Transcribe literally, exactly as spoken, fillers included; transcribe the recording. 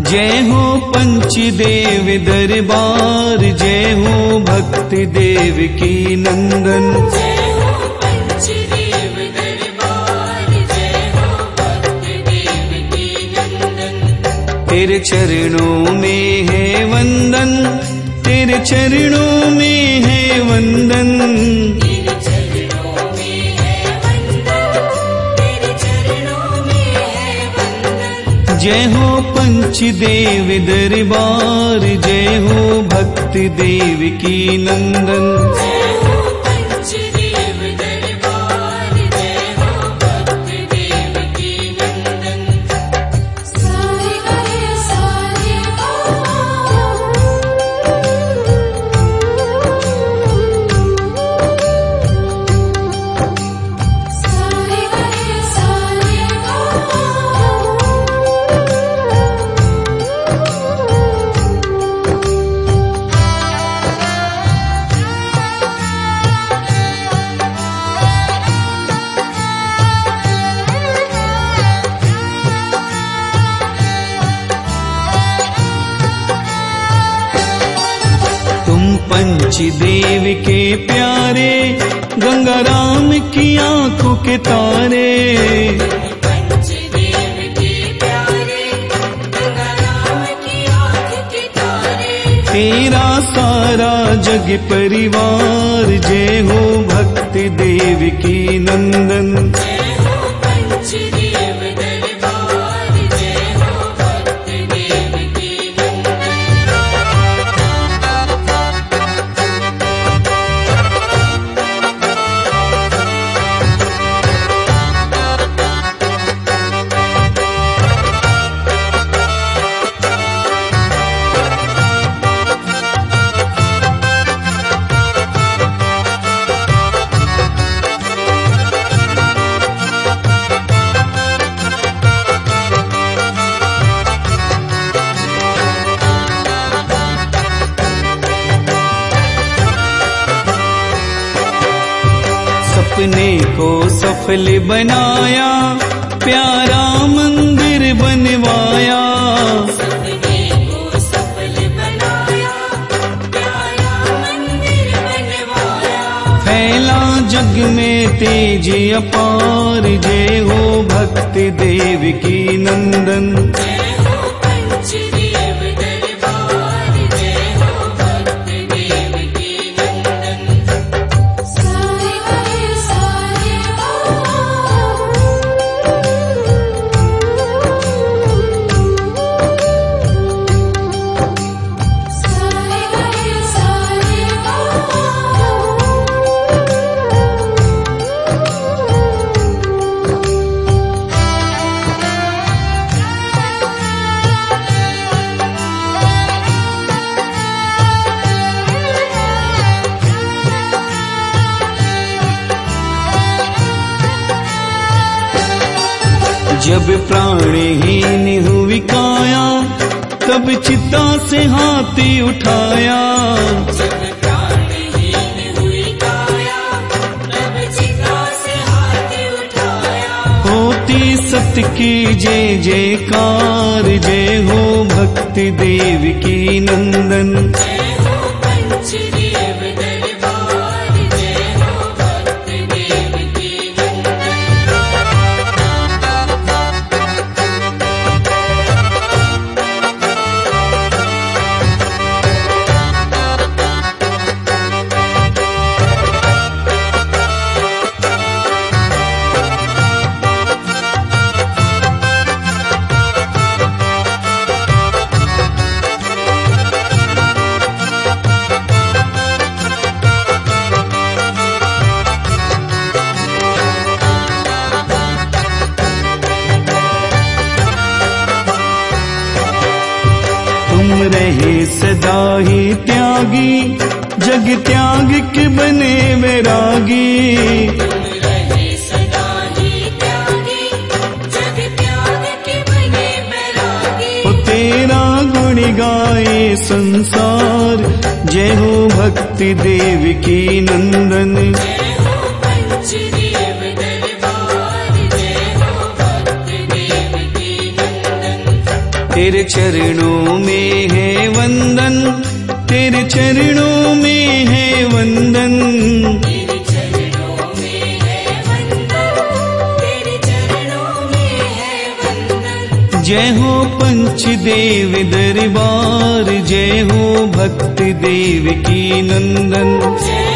जय हो पंचदेव दरबार, जय हो भक्ति देव की नंदन। जय हो पंचदेव दरबार, जय हो भक्ति देव की नंदन। तेरे चरणों में है वंदन, तेरे चरणों में है वंदन। तेरे चरणों में है वंदन, तेरे चरणों में है वंदन। जय हो पंचदेव दरबार, जय हो भक्ति देव की नंदन। जय हो पंचदेव दरबार, जय हो भक्ति देव की नंदन। सारे गए सारे सारे गए सारे तुम पंचदेव के प्यारे, गंगा राम की आंखों के तारे। पंचदेव के प्यारे, गंगा राम की आँख के तारे। तेरा सारा जग परिवार, जय हो भक्ति देव की नंदन। जय हो पंचदेव दरबार, जय हो भक्ति देव की नंदन। सपने को सफल बनाया, प्यारा मंदिर बनवाया। सपने को सफल बनाया, प्यारा मंदिर बनवाया। फैला जग में तेज अपार, जय हो भक्ति देव की नंदन। जय हो पंचदेव दरबार, जय हो भक्ति देव की नंदन। सारे गए सारे सारे गए सारे जब प्राणहीन हुई काया, तब चिता से हाथी उठाया। जब प्राणहीन हुई काया, तब चिता से हाथ उठाया। होती सत्य की जय जयकार, जय हो भक्ति देव की नंदन। जय हो पंचदेव दरबार, जय हो भक्ति देव की नंदन। तुम रहे सदा ही त्यागी, जग त्याग के बने वैरागी। तुम रहे सदा ही त्यागी, जग त्याग के बने बैरागी। ओ तेरा गुण गाए संसार, जय हो भक्ति देव की नंदन। जय हो पंचदेव दरबार, जय हो भक्ति देव की नंदन। तेरे चरणों में है वंदन, तेरे चरणों में है वंदन। तेरे चरणों में है वंदन, तेरे चरणों में है वंदन। जय हो पंचदेव दरबार, जय हो भक्त देव की नंदन। जय